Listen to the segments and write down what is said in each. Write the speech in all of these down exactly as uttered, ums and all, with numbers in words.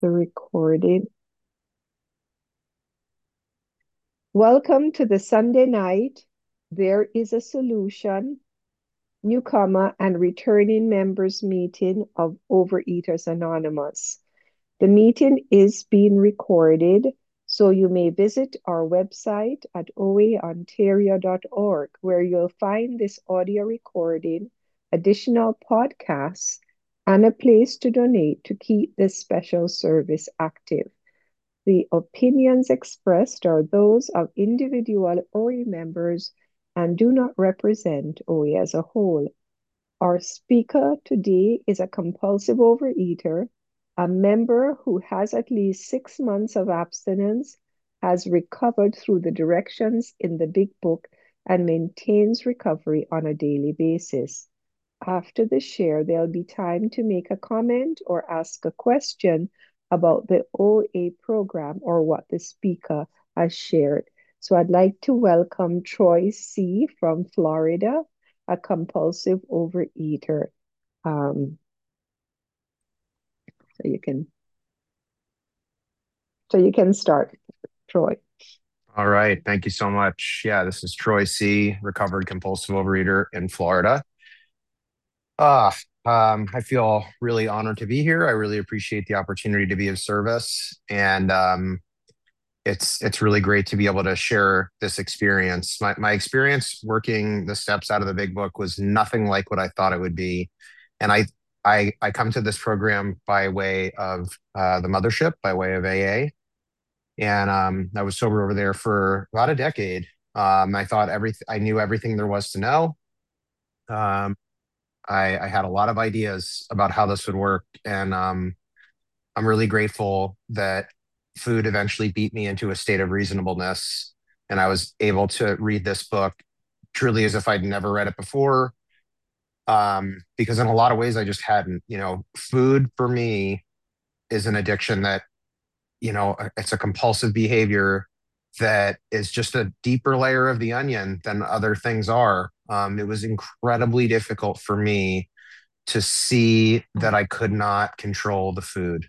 the recording. Welcome to the Sunday night. There is a solution, newcomer and returning members meeting of Overeaters Anonymous. The meeting is being recorded, so you may visit our website at o a ontario dot org, where you'll find this audio recording, additional podcasts, and a place to donate to keep this special service active. The opinions expressed are those of individual O A members and do not represent O A as a whole. Our speaker today is a compulsive overeater, a member who has at least six months of abstinence, has recovered through the directions in the Big Book, and maintains recovery on a daily basis. After the share, there'll be time to make a comment or ask a question about the O A program or what the speaker has shared. So I'd like to welcome Troy C. from Florida, a compulsive overeater. Um, so you can so you can start, Troy. All right. Thank you so much. Yeah, this is Troy C., recovered compulsive overeater in Florida. Ah, um, I feel really honored to be here. I really appreciate the opportunity to be of service, and um, it's it's really great to be able to share this experience. My my experience working the steps out of the Big Book was nothing like what I thought it would be, and I I I come to this program by way of uh, the mothership, by way of A A, and um, I was sober over there for about a decade. Um, I thought everything I knew everything there was to know. Um, I, I had a lot of ideas about how this would work, and um, I'm really grateful that food eventually beat me into a state of reasonableness, and I was able to read this book truly as if I'd never read it before. Um, because in a lot of ways, I just hadn't. You know, food for me is an addiction that you know it's a compulsive behavior that is just a deeper layer of the onion than other things are. Um, it was incredibly difficult for me to see that I could not control the food.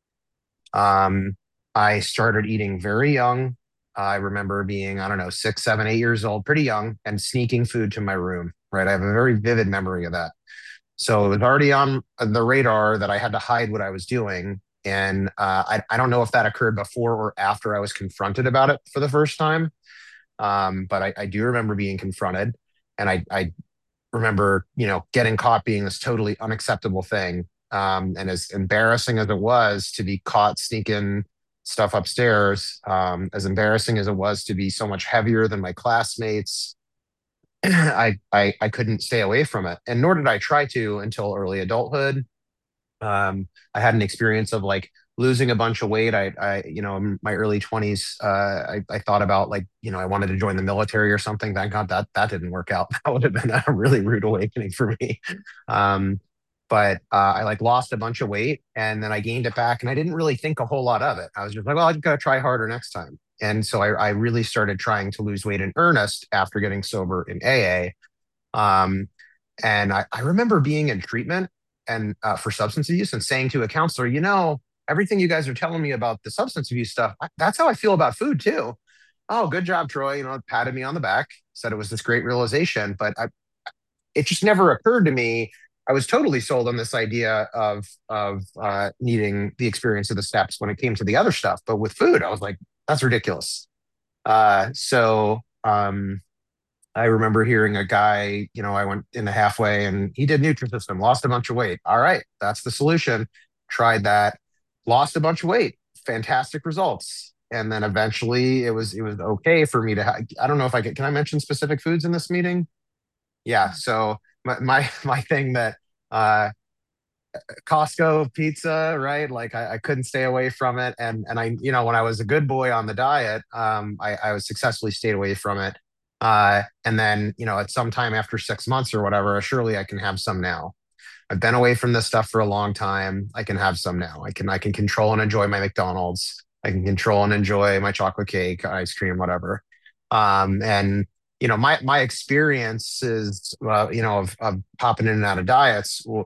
Um, I started eating very young. I remember being, I don't know, six, seven, eight years old, pretty young, and sneaking food to my room, right? I have a very vivid memory of that. So it was already on the radar that I had to hide what I was doing. And uh, I, I don't know if that occurred before or after I was confronted about it for the first time. Um, but I, I do remember being confronted. And I, I remember, you know, getting caught being this totally unacceptable thing. Um, and as embarrassing as it was to be caught sneaking stuff upstairs, um, as embarrassing as it was to be so much heavier than my classmates, I, I I couldn't stay away from it, and nor did I try to until early adulthood. Um, I had an experience of like losing a bunch of weight. I, I, you know, in my early twenties, uh, I, I thought about like, you know, I wanted to join the military or something. Thank God that that didn't work out. That would have been a really rude awakening for me. Um, but uh, I like lost a bunch of weight and then I gained it back, and I didn't really think a whole lot of it. I was just like, well, I just gotta try harder next time. And so I, I really started trying to lose weight in earnest after getting sober in A A. Um, and I, I remember being in treatment and uh, for substance abuse and saying to a counselor, you know, everything you guys are telling me about the substance abuse stuff, I, that's how I feel about food too. Oh, good job, Troy. You know, patted me on the back, said it was this great realization, but I, it just never occurred to me. I was totally sold on this idea of of uh, needing the experience of the steps when it came to the other stuff, but with food, I was like, that's ridiculous. Uh, so um, I remember hearing a guy, you know, I went in the halfway and he did Nutrisystem, lost a bunch of weight. All right, that's the solution. Tried that, lost a bunch of weight, fantastic results. And then eventually it was it was okay for me to ha- I don't know if I can can I mention specific foods in this meeting? Yeah, so my my, my thing that uh Costco pizza, right? Like I, I couldn't stay away from it. And and I, you know, when I was a good boy on the diet, um, I, I was successfully stayed away from it. Uh, and then, you know, at some time after six months or whatever, surely I can have some now. I've been away from this stuff for a long time. I can have some now. I can I can control and enjoy my McDonald's. I can control and enjoy my chocolate cake, ice cream, whatever. Um, and you know, my my experiences, uh, you know, of, of popping in and out of diets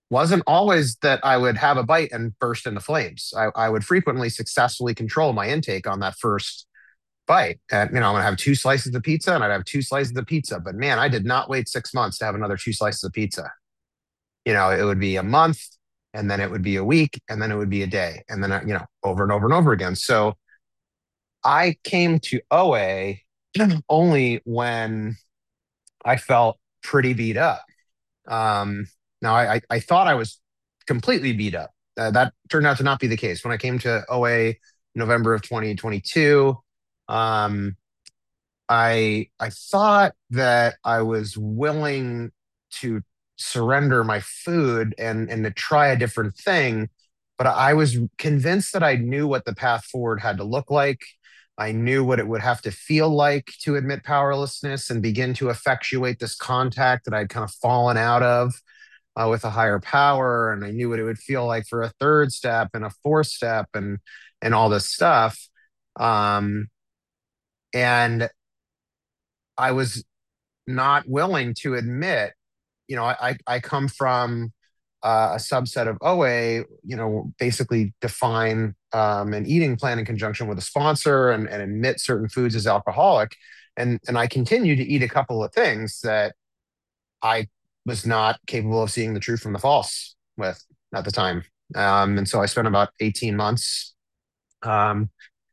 wasn't always that I would have a bite and burst into flames. I, I would frequently successfully control my intake on that first bite. And, you know, I'm going to have two slices of pizza and I'd have two slices of pizza. But man, I did not wait six months to have another two slices of pizza. You know, it would be a month and then it would be a week and then it would be a day and then, uh, you know, over and over and over again. So I came to O A only when I felt pretty beat up. Um, now, I, I, I thought I was completely beat up. Uh, that turned out to not be the case. When I came to O A November of twenty twenty-two, um, I I thought that I was willing to surrender my food and and to try a different thing, but I was convinced that I knew what the path forward had to look like. I knew what it would have to feel like to admit powerlessness and begin to effectuate this contact that I'd kind of fallen out of uh, with a higher power, and I knew what it would feel like for a third step and a fourth step and and all this stuff. Um, and I was not willing to admit, you know, I, I come from uh, a subset of O A, you know, basically define um, an eating plan in conjunction with a sponsor and, and admit certain foods as alcoholic. And, and I continue to eat a couple of things that I was not capable of seeing the truth from the false with at the time. Um, and so I spent about eighteen months um,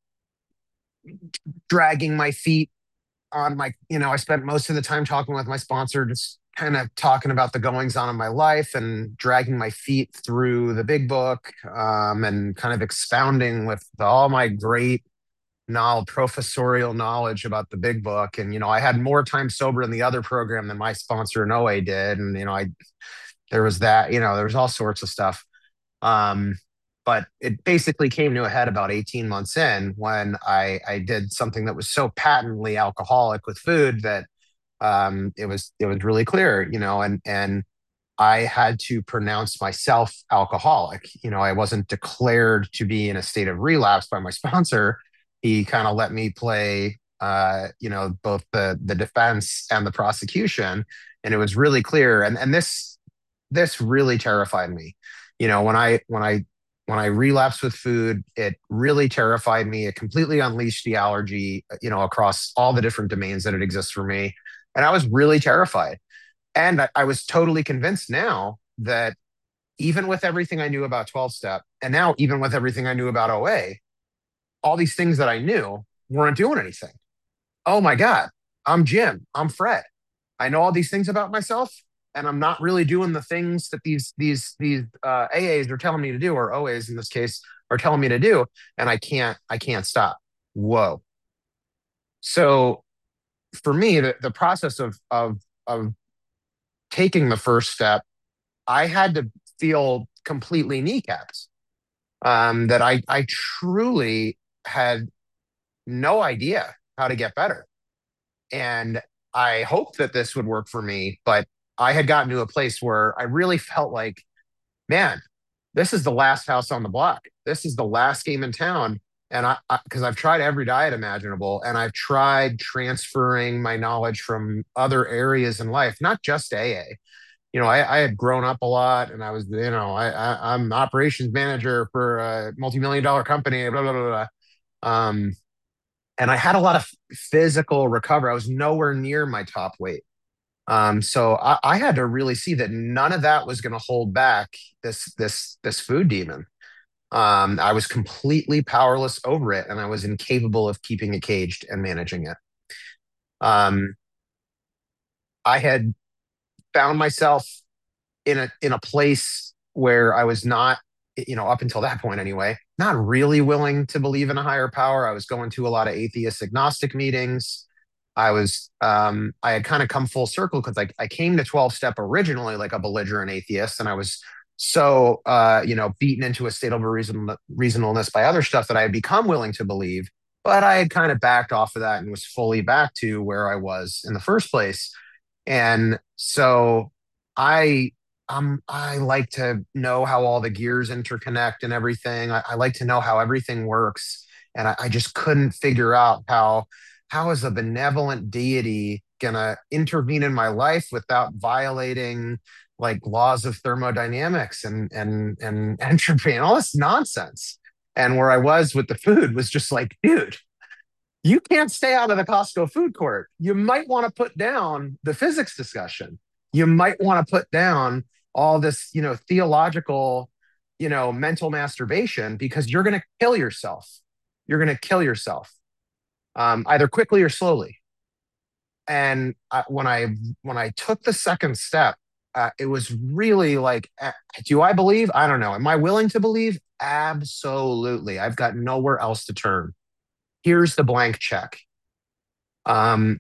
dragging my feet on my, you know, I spent most of the time talking with my sponsor, just kind of talking about the goings on in my life and dragging my feet through the big book, um, and kind of expounding with all my great knowledge, professorial knowledge about the big book. And, you know, I had more time sober in the other program than my sponsor in O A did. And, you know, I, there was that, you know, there was all sorts of stuff. Um, but it basically came to a head about eighteen months in when I, I did something that was so patently alcoholic with food that um, it was it was really clear, you know, and and I had to pronounce myself alcoholic. You know, I wasn't declared to be in a state of relapse by my sponsor. He kind of let me play, uh, you know, both the the defense and the prosecution, and it was really clear. And and this this really terrified me. You know, when I when I when I relapsed with food, it really terrified me. It completely unleashed the allergy, you know, across all the different domains that it exists for me. And I was really terrified. And I, I was totally convinced now that even with everything I knew about twelve step, and now even with everything I knew about O A, all these things that I knew weren't doing anything. Oh my God, I'm Jim. I'm Fred. I know all these things about myself, and I'm not really doing the things that these these these uh, A As are telling me to do, or O As in this case are telling me to do, and I can't I can't stop. Whoa. So for me, the, the process of of of taking the first step, I had to feel completely kneecapped. Um, that I I truly had no idea how to get better. And I hoped that this would work for me, but I had gotten to a place where I really felt like, man, this is the last house on the block. This is the last game in town. And I, because I've tried every diet imaginable and I've tried transferring my knowledge from other areas in life, not just A A. You know, I, I had grown up a lot and I was, you know, I, I, I'm operations manager for a multi-million dollar company, blah, blah, blah, blah. Um, and I had a lot of physical recovery. I was nowhere near my top weight. Um, so I, I had to really see that none of that was going to hold back this this this food demon. Um, I was completely powerless over it, and I was incapable of keeping it caged and managing it. Um, I had found myself in a in a place where I was not, you know, up until that point anyway, not really willing to believe in a higher power. I was going to a lot of atheist agnostic meetings. I was um I had kind of come full circle because like I came to twelve step originally like a belligerent atheist, and I was so uh you know beaten into a state of reason, reasonableness by other stuff that I had become willing to believe, but I had kind of backed off of that and was fully back to where I was in the first place. And so I um I like to know how all the gears interconnect and everything. I, I like to know how everything works. And I, I just couldn't figure out how how is a benevolent deity gonna intervene in my life without violating like laws of thermodynamics and and and entropy and all this nonsense. And where I was with the food was just like, dude, you can't stay out of the Costco food court. You might want to put down the physics discussion. You might want to put down all this, you know, theological, you know, mental masturbation because you're going to kill yourself. You're going to kill yourself, um, either quickly or slowly. And I, when I when I took the second step, uh, it was really like, uh, do I believe? I don't know. Am I willing to believe? Absolutely. I've got nowhere else to turn. Here's the blank check. Um,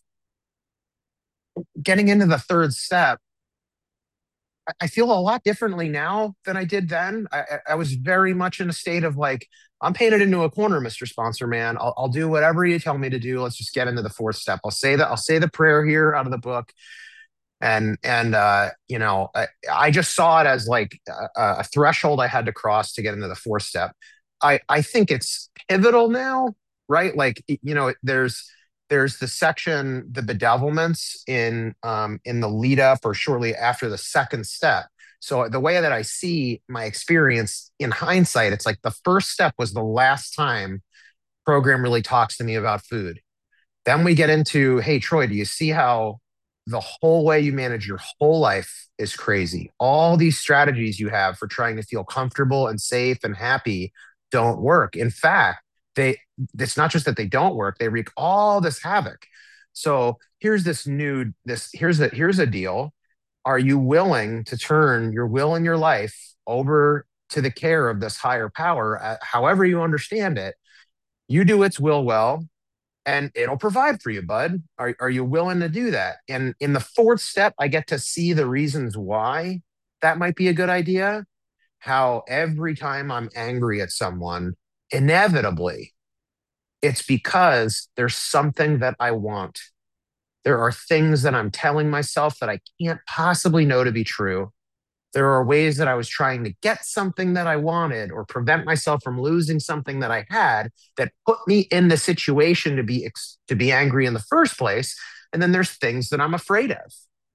Getting into the third step, I feel a lot differently now than I did then. I, I was very much in a state of like, I'm painted into a corner, mister Sponsor Man. I'll, I'll do whatever you tell me to do. Let's just get into the fourth step. I'll say that. I'll say the prayer here out of the book, and and uh, you know, I, I just saw it as like a, a threshold I had to cross to get into the fourth step. I I think it's pivotal now, right? Like you know, there's there's the section, the bedevilments in um, in the lead up or shortly after the second step. So the way that I see my experience in hindsight, it's like the first step was the last time program really talks to me about food. Then we get into, hey, Troy, do you see how the whole way you manage your whole life is crazy? All these strategies you have for trying to feel comfortable and safe and happy don't work. In fact, they it's not just that they don't work, they wreak all this havoc. So here's this new this here's a here's a deal. Are you willing to turn your will and your life over to the care of this higher power, uh, however you understand it? You do its will well, and it'll provide for you, bud. Are, are you willing to do that? And in the fourth step, I get to see the reasons why that might be a good idea. How every time I'm angry at someone, inevitably, it's because there's something that I want. There are things that I'm telling myself that I can't possibly know to be true. There are ways that I was trying to get something that I wanted or prevent myself from losing something that I had that put me in the situation to be to be angry in the first place. And then there's things that I'm afraid of.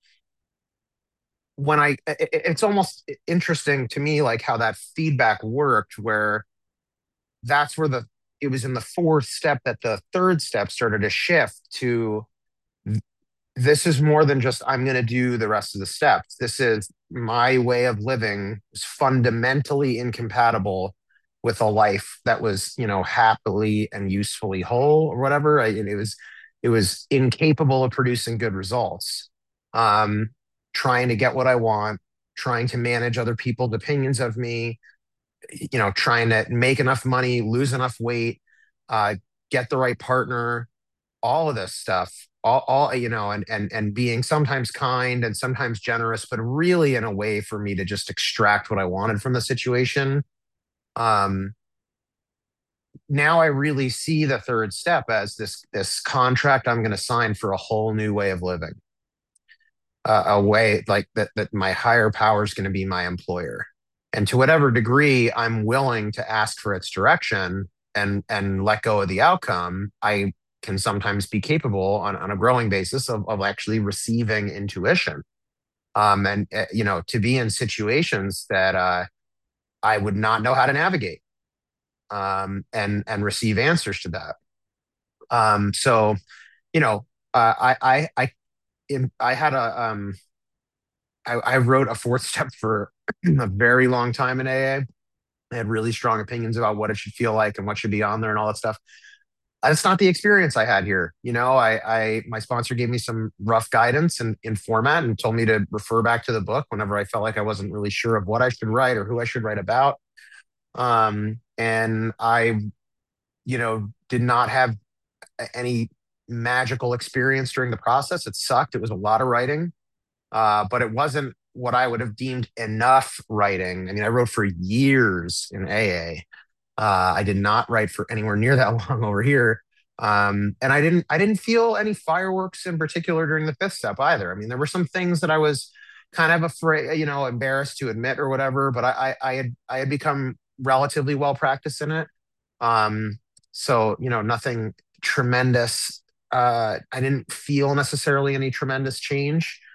When I, it's almost interesting to me, like how that feedback worked, where that's where the, it was in the fourth step that the third step started to shift to, this is more than just I'm going to do the rest of the steps. This is my way of living is fundamentally incompatible with a life that was, you know, happily and usefully whole or whatever. I, it was, it was incapable of producing good results. Um, Trying to get what I want, trying to manage other people's opinions of me, you know, trying to make enough money, lose enough weight, uh, get the right partner, all of this stuff, all, all you know, and and and being sometimes kind and sometimes generous, but really in a way for me to just extract what I wanted from the situation. Um, Now I really see the third step as this this contract I'm going to sign for a whole new way of living, uh, a way like that that my higher power is going to be my employer, and to whatever degree I'm willing to ask for its direction and and let go of the outcome, I can sometimes be capable on, on a growing basis of, of actually receiving intuition. Um, and uh, you know, to be in situations that uh, I would not know how to navigate, um, and and receive answers to that. Um, so you know, uh, I I I in, I had a um, I, I wrote a fourth step for a very long time in A A. I had really strong opinions about what it should feel like and what should be on there and all that stuff. That's not the experience I had here. You know, I, I my sponsor gave me some rough guidance and in format and told me to refer back to the book whenever I felt like I wasn't really sure of what I should write or who I should write about. Um, and I, you know, did not have any magical experience during the process. It sucked. It was a lot of writing, uh, but it wasn't what I would have deemed enough writing. I mean, I wrote for years in A A. Uh, I did not write for anywhere near that long over here. Um, and I didn't I didn't feel any fireworks in particular during the fifth step either. I mean, there were some things that I was kind of afraid, you know, embarrassed to admit or whatever, but I I, I had I had become relatively well practiced in it. Um, so, you know, nothing tremendous. Uh, I didn't feel necessarily any tremendous change.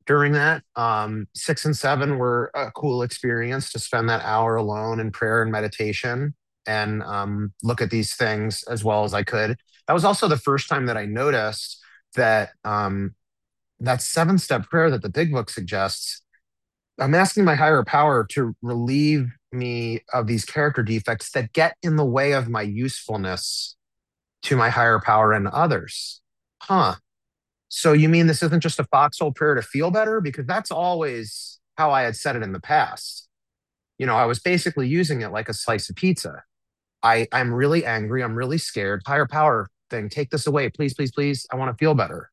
during that. Um, six and seven were a cool experience to spend that hour alone in prayer and meditation and um, look at these things as well as I could. That was also the first time that I noticed that um, that seven step prayer that the big book suggests. I'm asking my higher power to relieve me of these character defects that get in the way of my usefulness to my higher power and others. Huh. So you mean this isn't just a foxhole prayer to feel better? Because that's always how I had said it in the past. You know, I was basically using it like a slice of pizza. I, I'm really angry. I'm really scared. Higher power thing, take this away. Please, please, please. I want to feel better.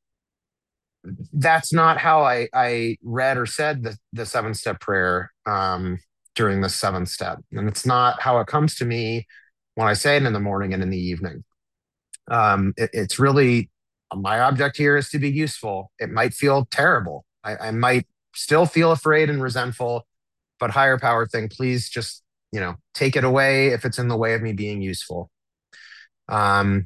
That's not how I, I read or said the, the seven step prayer um, during the seventh step. And it's not how it comes to me when I say it in the morning and in the evening. Um, it, it's really my object here is to be useful. It might feel terrible. I, I might still feel afraid and resentful, but higher power thing, please just, you know, take it away if it's in the way of me being useful. Um,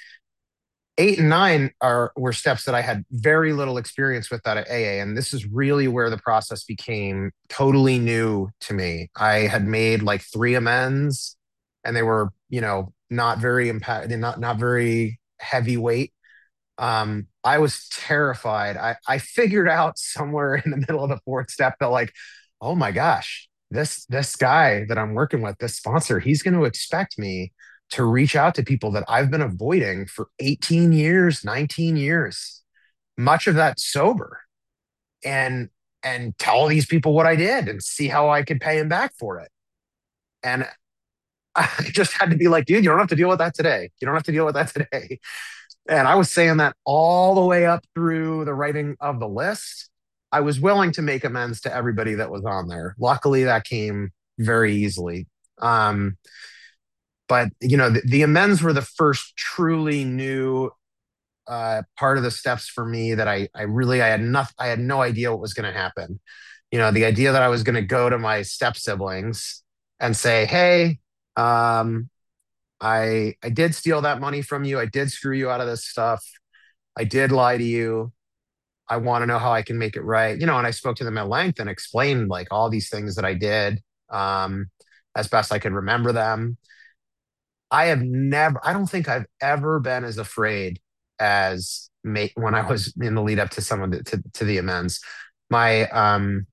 eight and nine are were steps that I had very little experience with at A A, and this is really where the process became totally new to me. I had made like three amends, and they were, you know, not very impact, not not very heavyweight. um, I was terrified. I, I figured out somewhere in the middle of the fourth step that like, oh my gosh, this this guy that I'm working with, this sponsor, he's going to expect me to reach out to people that I've been avoiding for eighteen years, nineteen years, much of that sober, and and tell these people what I did and see how I could pay him back for it. And I just had to be like, dude, you don't have to deal with that today. You don't have to deal with that today. And I was saying that all the way up through the writing of the list. I was willing to make amends to everybody that was on there. Luckily, that came very easily. Um, but you know, the, the amends were the first truly new uh, part of the steps for me that I, I really, I had nothing, I had no idea what was going to happen. You know, the idea that I was going to go to my step siblings and say, "Hey, um, I I did steal that money from you. I did screw you out of this stuff. I did lie to you. I want to know how I can make it right." You know, and I spoke to them at length and explained like all these things that I did um, as best I could remember them. I have never, I don't think I've ever been as afraid as ma- when I was in the lead up to some of the to, to the amends. My um,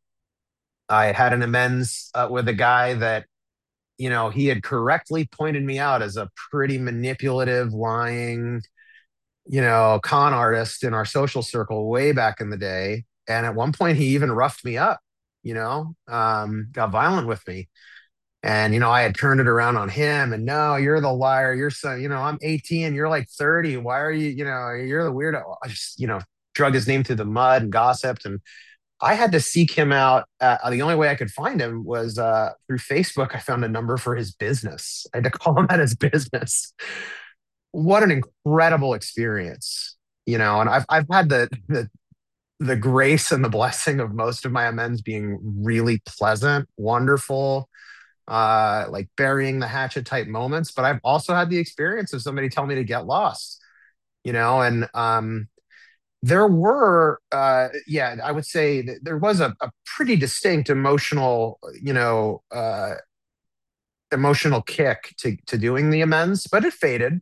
I had an amends uh, with a guy that, you know, he had correctly pointed me out as a pretty manipulative, lying, you know, con artist in our social circle way back in the day. And at one point, he even roughed me up, you know, um, got violent with me. And, you know, I had turned it around on him and no, you're the liar. You're so, you know, I'm eighteen, you're like thirty. Why are you, you know, you're the weirdo. I just, you know, drug his name through the mud and gossiped. And I had to seek him out. Uh, the only way I could find him was uh, through Facebook. I found a number for his business. I had to call him at his business. What an incredible experience, you know. And I've I've had the the the grace and the blessing of most of my amends being really pleasant, wonderful, uh, like burying the hatchet type moments. But I've also had the experience of somebody tell me to get lost, you know, and um, there were uh yeah, I would say that there was a, a pretty distinct emotional, you know, uh emotional kick to to doing the amends, but it faded.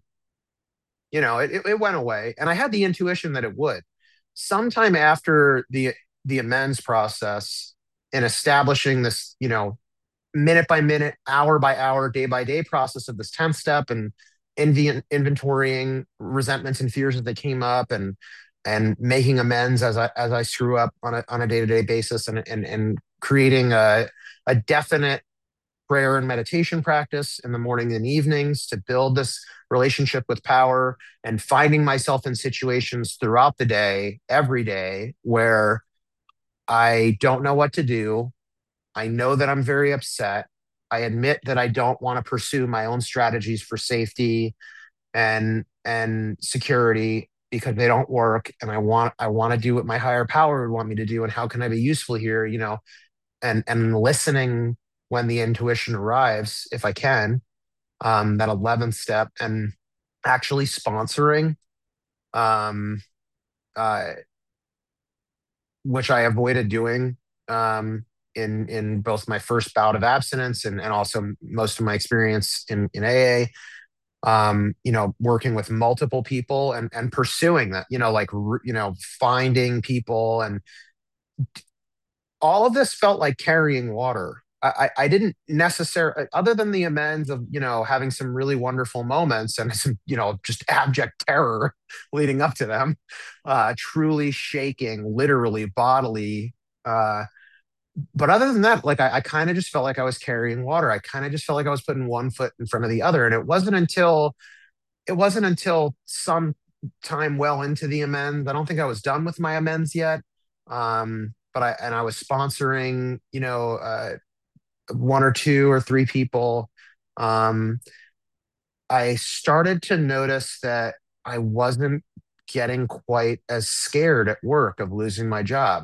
You know, it, it went away, and I had the intuition that it would sometime after the the amends process and establishing this, you know, minute by minute, hour by hour, day by day process of this tenth step and invi- inventorying resentments and fears as they came up, and and making amends as I as I screw up on a on a day to day basis, and and and creating a a definite prayer and meditation practice in the morning and evenings to build this relationship with power, and finding myself in situations throughout the day, every day, where I don't know what to do. I know that I'm very upset. I admit that I don't want to pursue my own strategies for safety and and security because they don't work, and I want I want to do what my higher power would want me to do, and how can I be useful here, you know, and and listening when the intuition arrives if I can, um that eleventh step, and actually sponsoring um uh which I avoided doing um, in in both my first bout of abstinence and and also most of my experience in in A A. Um, you know, working with multiple people and and pursuing that, you know, like you know, finding people, and all of this felt like carrying water. I, I didn't necessarily, other than the amends of, you know, having some really wonderful moments and some, you know, just abject terror leading up to them, uh, truly shaking, literally, bodily. Uh, but other than that, like I, I kind of just felt like I was carrying water. I kind of just felt like I was putting one foot in front of the other. And it wasn't until, it wasn't until some time well into the amends. I don't think I was done with my amends yet. Um, but I, and I was sponsoring, you know, uh, one or two or three people, um, I started to notice that I wasn't getting quite as scared at work of losing my job.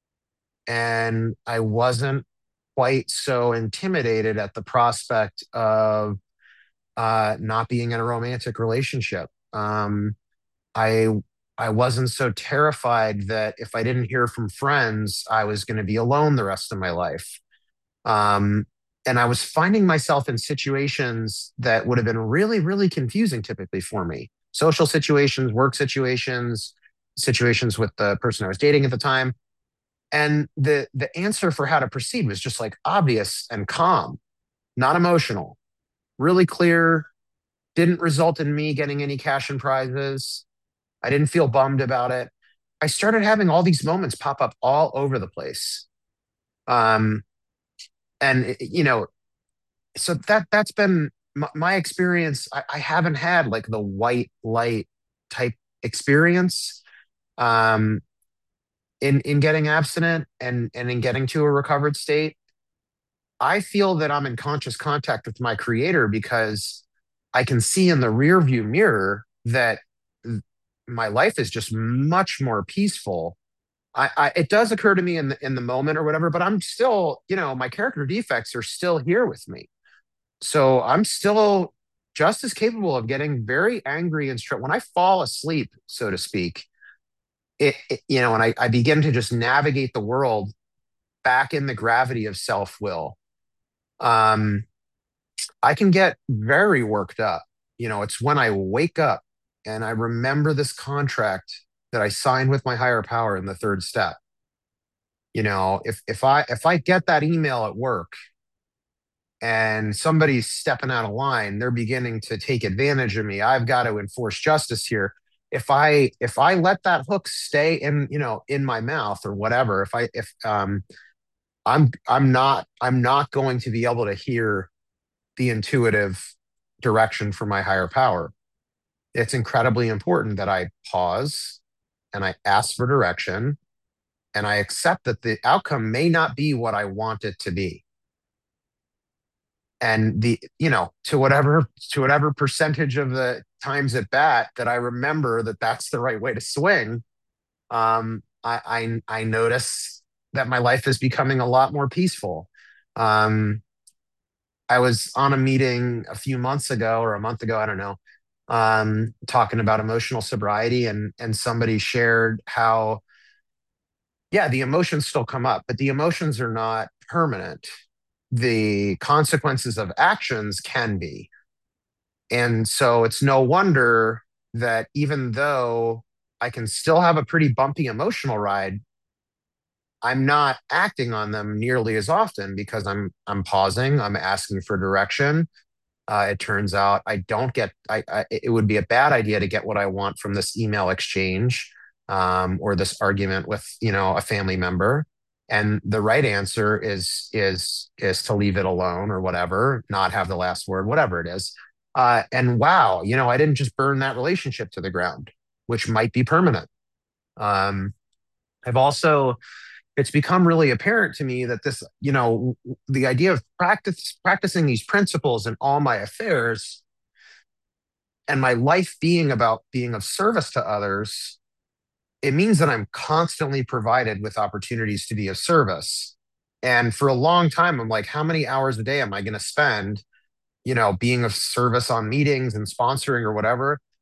And I wasn't quite so intimidated at the prospect of uh, not being in a romantic relationship. Um, I I wasn't so terrified that if I didn't hear from friends, I was going to be alone the rest of my life. Um, and I was finding myself in situations that would have been really, really confusing typically for me. Social situations, work situations, situations with the person I was dating at the time. And the the answer for how to proceed was just like obvious and calm, not emotional, really clear, didn't result in me getting any cash and prizes. I didn't feel bummed about it. I started having all these moments pop up all over the place. Um, and you know, so that that's been my, my experience. I, I haven't had like the white light type experience um, in in getting abstinent and and in getting to a recovered state. I feel that I'm in conscious contact with my creator because I can see in the rear view mirror that my life is just much more peaceful. I, I it does occur to me in the in the moment or whatever, but I'm still, you know, my character defects are still here with me. So I'm still just as capable of getting very angry and stressed. When I fall asleep, so to speak, it, it you know, and I, I begin to just navigate the world back in the gravity of self will. Um, I can get very worked up. You know, it's when I wake up and I remember this contract that I signed with my higher power in the third step. You know, if if I if I get that email at work and somebody's stepping out of line, they're beginning to take advantage of me, I've got to enforce justice here. If i if i let that hook stay in, you know, in my mouth or whatever, if I if um i'm i'm not i'm not going to be able to hear the intuitive direction from my higher power. It's incredibly important that I pause and I ask for direction and I accept that the outcome may not be what I want it to be. And the, you know, to whatever to whatever percentage of the times at bat that I remember that that's the right way to swing, um, I I, I notice that my life is becoming a lot more peaceful. Um, I was on a meeting a few months ago or a month ago, I don't know, um, talking about emotional sobriety, and and somebody shared how, yeah, the emotions still come up, but the emotions are not permanent. The consequences of actions can be. And so it's no wonder that even though I can still have a pretty bumpy emotional ride, I'm not acting on them nearly as often because I'm I'm pausing, I'm asking for direction. Uh, it turns out I don't get. I, I it would be a bad idea to get what I want from this email exchange, um, or this argument with, you know, a family member. And the right answer is is is to leave it alone or whatever, not have the last word, whatever it is. Uh, and wow, you know, I didn't just burn that relationship to the ground, which might be permanent. Um, I've also It's become really apparent to me that this, you know, the idea of practice practicing these principles in all my affairs and my life being about being of service to others, it means that I'm constantly provided with opportunities to be of service. And for a long time, I'm like, how many hours a day am I going to spend, you know, being of service on meetings and sponsoring or whatever?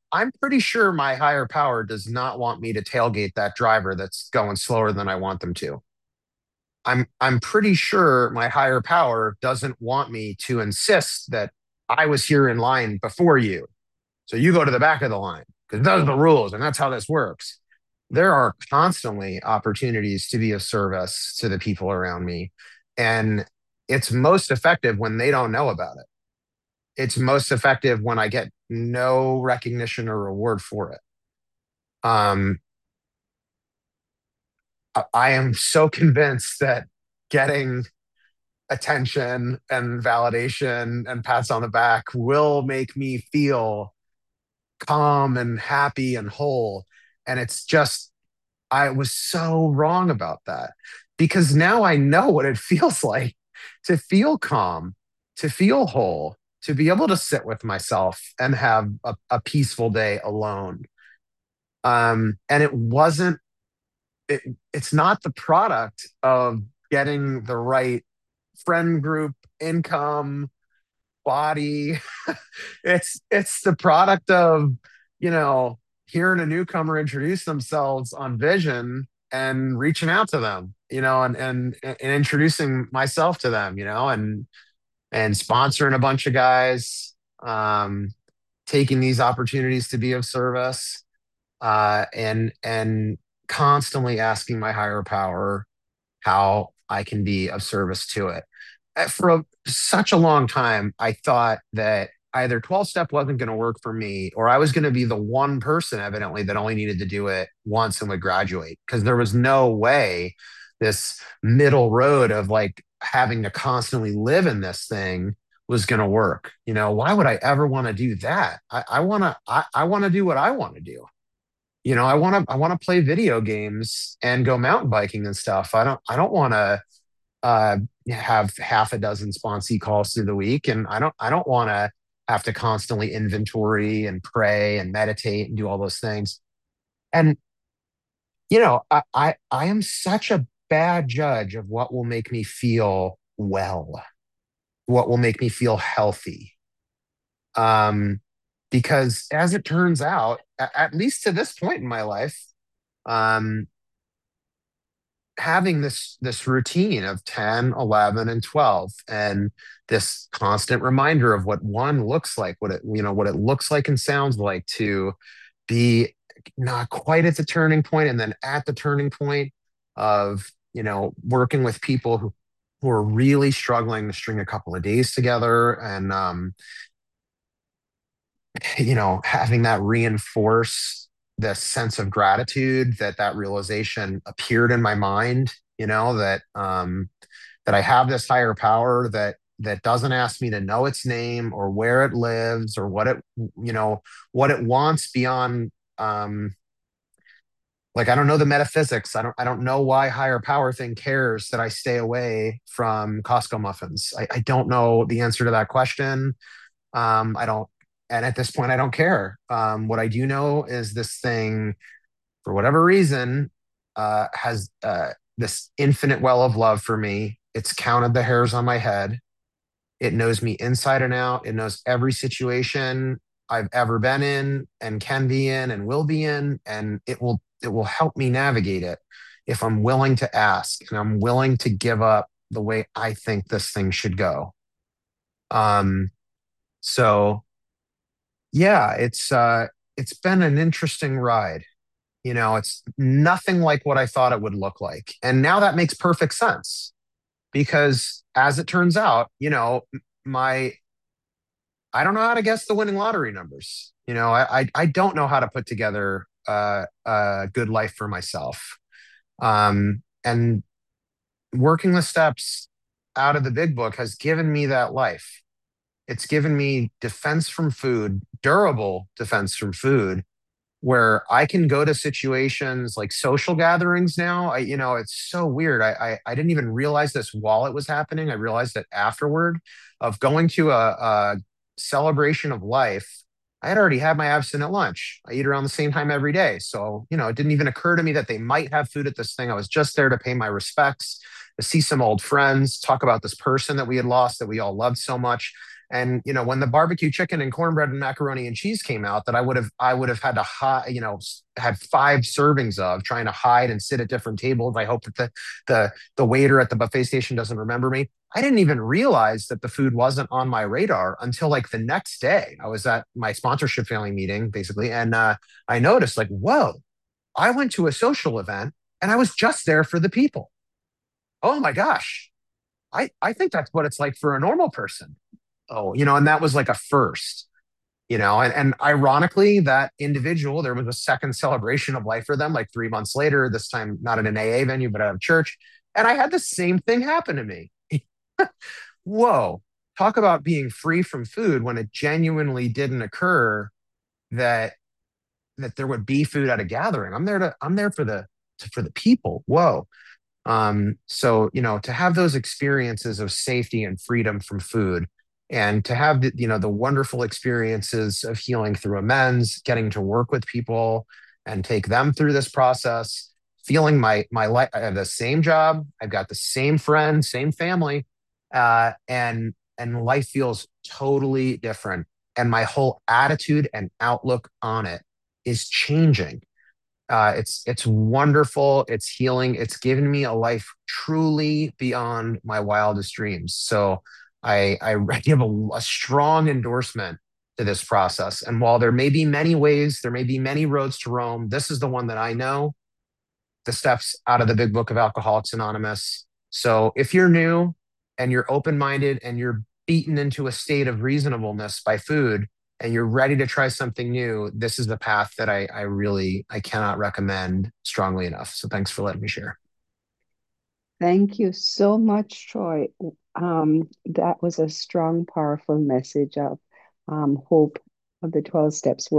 I'm pretty sure my higher power does not want me to tailgate that driver that's going slower than I want them to. I'm I'm pretty sure my higher power doesn't want me to insist that I was here in line before you. So you go to the back of the line because those are the rules and that's how this works. There are constantly opportunities to be of service to the people around me. And it's most effective when they don't know about it. It's most effective when I get no recognition or reward for it. Um, I, I am so convinced that getting attention and validation and pats on the back will make me feel calm and happy and whole. And it's just, I was so wrong about that because now I know what it feels like to feel calm, to feel whole, to be able to sit with myself and have a, a peaceful day alone. Um, and it wasn't, it, it's not the product of getting the right friend group, income, body. it's it's the product of, you know, hearing a newcomer introduce themselves on Vision and reaching out to them, you know, and and and introducing myself to them, you know, and and sponsoring a bunch of guys, um, taking these opportunities to be of service, uh, and and constantly asking my higher power how I can be of service to it. Uh, For a, such a long time, I thought that either twelve step wasn't going to work for me, or I was going to be the one person, evidently, that only needed to do it once and would graduate because there was no way this middle road of like having to constantly live in this thing was going to work. You know, why would I ever want to do that? I, I want to, I, I want to do what I want to do. You know, I want to, I want to play video games and go mountain biking and stuff. I don't, I don't want to uh, have half a dozen sponsee calls through the week, and I don't I don't want to have to constantly inventory and pray and meditate and do all those things. And you know, I I, I am such a bad judge of what will make me feel well, what will make me feel healthy. Um, because as it turns out, a- at least to this point in my life, um, having this this routine of ten, eleven, and twelve, and this constant reminder of what one looks like, what it, you know, what it looks like and sounds like to be not quite at the turning point and then at the turning point of, you know, working with people who who are really struggling to string a couple of days together, and um you know, having that reinforce the sense of gratitude that that realization appeared in my mind, you know, that um that I have this higher power that that doesn't ask me to know its name or where it lives or what it, you know, what it wants beyond, um like I don't know the metaphysics. I don't I don't know why higher power thing cares that I stay away from Costco muffins. I, I don't know the answer to that question. Um, I don't, and at this point, I don't care. Um, what I do know is this thing, for whatever reason, uh, has uh, this infinite well of love for me. It's counted the hairs on my head. It knows me inside and out. It knows every situation I've ever been in and can be in and will be in, and it will it will help me navigate it if I'm willing to ask and I'm willing to give up the way I think this thing should go. Um, so yeah, it's uh it's been an interesting ride. You know, it's nothing like what I thought it would look like. And now that makes perfect sense because as it turns out, you know, my I don't know how to guess the winning lottery numbers. You know, I I, I don't know how to put together uh, a good life for myself. Um, and working the steps out of the big book has given me that life. It's given me defense from food, durable defense from food, where I can go to situations like social gatherings now. I, you know, it's so weird. I, I, I didn't even realize this while it was happening. I realized it afterward of going to a, a celebration of life. I had already had my abstinent lunch. I eat around the same time every day. So, you know, it didn't even occur to me that they might have food at this thing. I was just there to pay my respects, to see some old friends, talk about this person that we had lost that we all loved so much. And you know, when the barbecue chicken and cornbread and macaroni and cheese came out, that I would have I would have had to hide, you know, had five servings of, trying to hide and sit at different tables. I hope that the the the waiter at the buffet station doesn't remember me. I didn't even realize that the food wasn't on my radar until like the next day. I was at my sponsorship family meeting, basically, and uh, I noticed like, whoa, I went to a social event and I was just there for the people. Oh my gosh. I, I think that's what it's like for a normal person. Oh, you know, and that was like a first, you know, and, and ironically, that individual, there was a second celebration of life for them like three months later, this time not in an A A venue, but at a church. And I had the same thing happen to me. Whoa, talk about being free from food when it genuinely didn't occur that that there would be food at a gathering. I'm there to I'm there for the for the people. Whoa. Um, so, you know, to have those experiences of safety and freedom from food, and to have the, you know, the wonderful experiences of healing through amends, getting to work with people and take them through this process, feeling my my life. I have the same job, I've got the same friends, same family, uh, and and life feels totally different. And my whole attitude and outlook on it is changing. Uh, it's it's wonderful. It's healing. It's given me a life truly beyond my wildest dreams. So I I give a, a strong endorsement to this process. And while there may be many ways, there may be many roads to Rome, this is the one that I know, the steps out of the big book of Alcoholics Anonymous. So if you're new and you're open minded and you're beaten into a state of reasonableness by food, and you're ready to try something new, this is the path that I, I really I cannot recommend strongly enough. So thanks for letting me share. Thank you so much, Troy. Um, that was a strong, powerful message of um, hope of the twelve steps.